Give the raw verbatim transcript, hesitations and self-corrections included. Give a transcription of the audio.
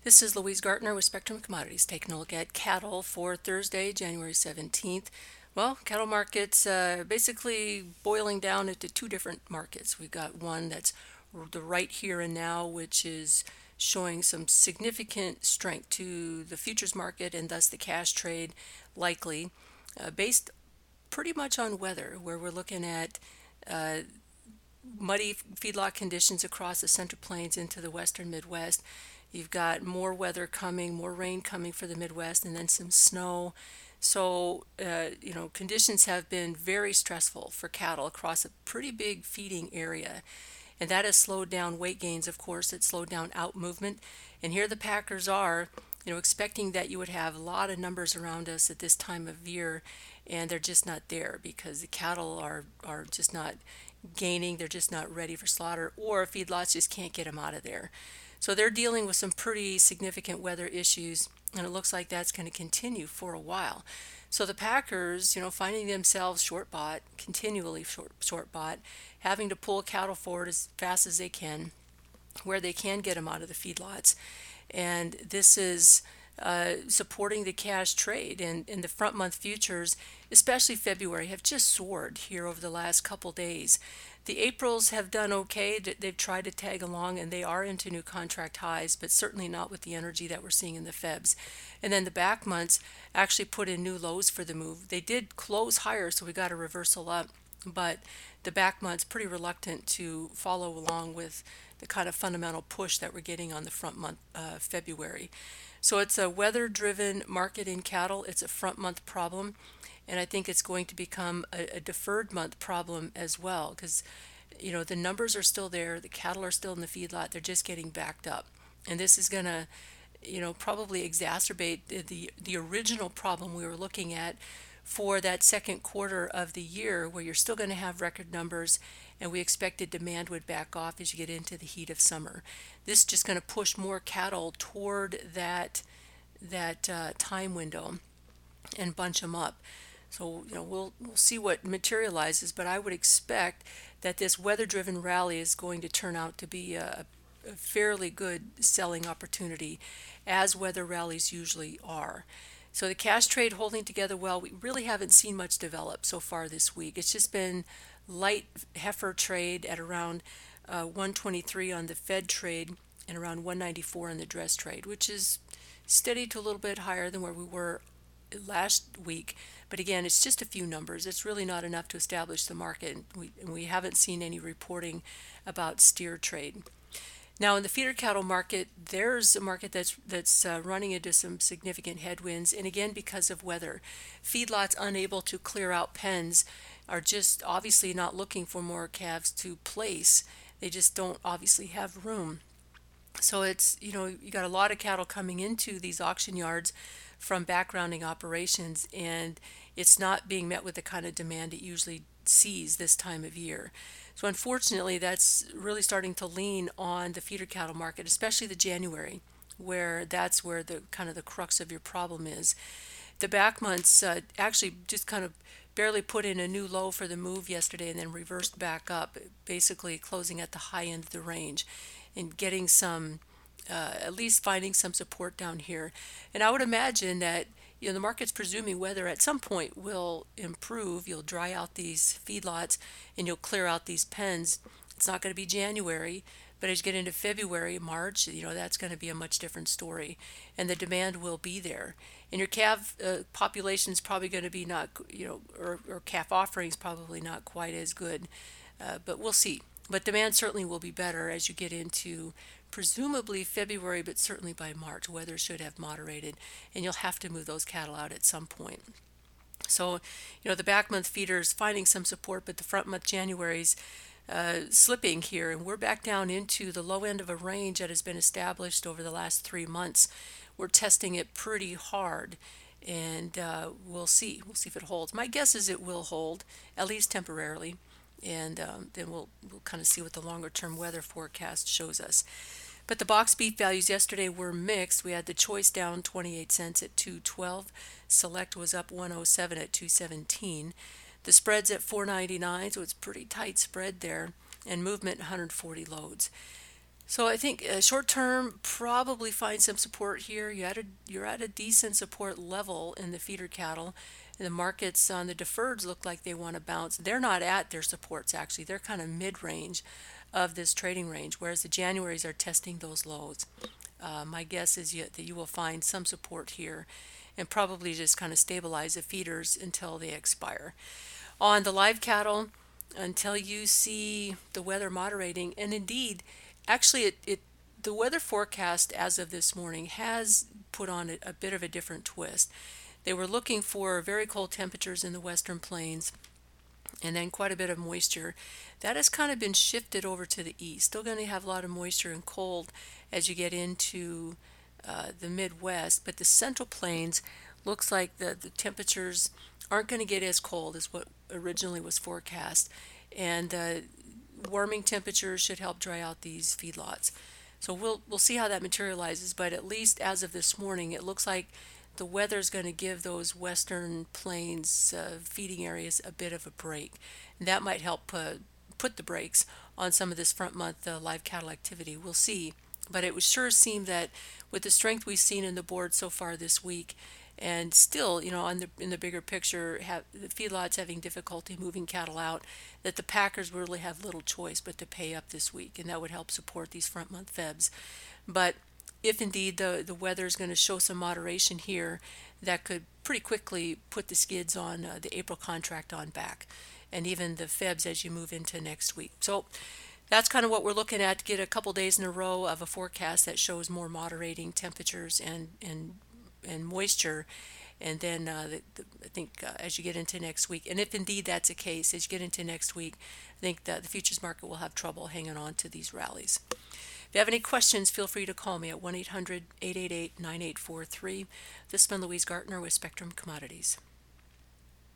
This is Louise Gartner with Spectrum Commodities taking a look at cattle for Thursday, January seventeenth. Well, cattle markets uh, basically boiling down into two different markets. We've got one that's the right here and now, which is showing some significant strength to the futures market and thus the cash trade likely, uh, based pretty much on weather, where we're looking at uh, muddy feedlot conditions across the Central Plains into the western Midwest. You've got more weather coming, more rain coming for the Midwest, and then some snow. So, uh, you know, conditions have been very stressful for cattle across a pretty big feeding area. And that has slowed down weight gains, of course. It slowed down out movement. And here the packers are, you know, expecting that you would have a lot of numbers around us at this time of year, and they're just not there because the cattle are, are just not gaining. They're just not ready for slaughter, or feedlots just can't get them out of there. So they're dealing with some pretty significant weather issues, and it looks like that's going to continue for a while. So the packers, you know, finding themselves short bought, continually short, short bought, having to pull cattle forward as fast as they can, where they can get them out of the feedlots. And this is uh, supporting the cash trade. And, and the front month futures, especially February, have just soared here over the last couple days. The Aprils have done okay. They've tried to tag along and they are into new contract highs, but certainly not with the energy that we're seeing in the Febs. And then the back months actually put in new lows for the move. They did close higher, so we got a reversal up, but the back months pretty reluctant to follow along with the kind of fundamental push that we're getting on the front month, uh, February. So it's a weather driven market in cattle. It's a front month problem. And I think it's going to become a, a deferred month problem as well because, you know, the numbers are still there. The cattle are still in the feedlot. They're just getting backed up. And this is going to, you know, probably exacerbate the, the, the original problem we were looking at for that second quarter of the year, where you're still going to have record numbers and we expected demand would back off as you get into the heat of summer. This is just going to push more cattle toward that that uh, time window and bunch them up. So, you know, we'll we'll see what materializes, but I would expect that this weather-driven rally is going to turn out to be a, a fairly good selling opportunity, as weather rallies usually are. So the cash trade holding together well. We really haven't seen much develop so far this week. It's just been light heifer trade at around uh, one twenty-three on the Fed trade and around one ninety-four on the dress trade, which is steady to a little bit higher than where we were last week. But again, it's just a few numbers. It's really not enough to establish the market. We, and we haven't seen any reporting about steer trade. Now, in the feeder cattle market, there's a market that's that's uh, running into some significant headwinds, and again because of weather. Feedlots unable to clear out pens are just obviously not looking for more calves to place. They just don't obviously have room. So it's, you know, you got a lot of cattle coming into these auction yards from backgrounding operations, and it's not being met with the kind of demand it usually sees this time of year. So unfortunately, that's really starting to lean on the feeder cattle market, especially the January, where that's where the kind of the crux of your problem is. The back months uh, actually just kind of barely put in a new low for the move yesterday and then reversed back up, basically closing at the high end of the range and getting some, uh, at least finding some support down here. And I would imagine that, you know, the market's presuming weather at some point will improve. You'll dry out these feedlots and you'll clear out these pens. It's not going to be January, but as you get into February, March, you know, that's going to be a much different story. And the demand will be there. And your calf uh, population is probably going to be not, you know, or, or calf offerings probably not quite as good. Uh, but we'll see. But demand certainly will be better as you get into presumably February, but certainly by March. Weather should have moderated, and you'll have to move those cattle out at some point. So, you know, the back month feeders finding some support, but the front month January's uh, slipping here, and we're back down into the low end of a range that has been established over the last three months. We're testing it pretty hard, and uh, we'll see. We'll see if it holds. My guess is it will hold, at least temporarily, and um, then we'll we'll kind of see what the longer term weather forecast shows us. But the box beef values yesterday were mixed. We had the choice down twenty-eight cents at two twelve. Select was up one oh seven at two seventeen. The spread's at four ninety-nine, so it's pretty tight spread there, and movement one hundred forty loads. So I think uh, short term probably find some support here. You at a, you're at a decent support level in the feeder cattle. The markets on the deferreds look like they want to bounce. They're not at their supports actually. They're kind of mid range of this trading range, whereas the Januaries are testing those lows. Uh, my guess is you, that you will find some support here and probably just kind of stabilize the feeders until they expire. On the live cattle, until you see the weather moderating, and indeed, actually, it, it the weather forecast as of this morning has put on a, a bit of a different twist. They were looking for very cold temperatures in the western plains and then quite a bit of moisture. That has kind of been shifted over to the east. Still going to have a lot of moisture and cold as you get into uh, the Midwest, but the central plains looks like the, the temperatures aren't going to get as cold as what originally was forecast. And uh, warming temperatures should help dry out these feedlots. So we'll we'll see how that materializes, but at least as of this morning, it looks like the weather is going to give those western plains uh, feeding areas a bit of a break. And that might help uh, put the brakes on some of this front month uh, live cattle activity. We'll see. But it would sure seem that with the strength we've seen in the board so far this week, and still, you know, on the in the bigger picture, have the feedlots having difficulty moving cattle out, that the packers really have little choice but to pay up this week, and that would help support these front month febs. But if indeed the the weather is going to show some moderation here, that could pretty quickly put the skids on uh, the April contract on back, and even the febs as you move into next week. So that's kind of what we're looking at to get a couple days in a row of a forecast that shows more moderating temperatures and and and moisture. And then uh, the, the, I think uh, as you get into next week, and if indeed that's the case, as you get into next week, I think that the futures market will have trouble hanging on to these rallies. If you have any questions, feel free to call me at one eight hundred, eight eight eight, nine eight four three. This has been Louise Gartner with Spectrum Commodities.